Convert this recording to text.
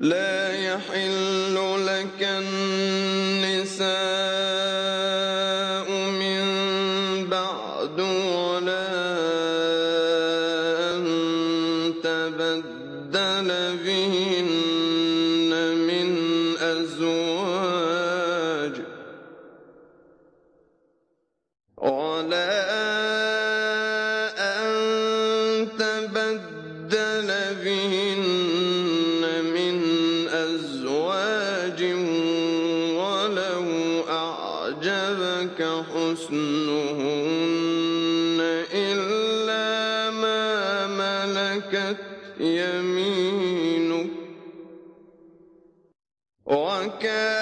لا يحل لك النساء من بعد ولا أن تبدل بهن من أزواج ولو أعجبك حسنهن إلا ما ملكت يمينك وكان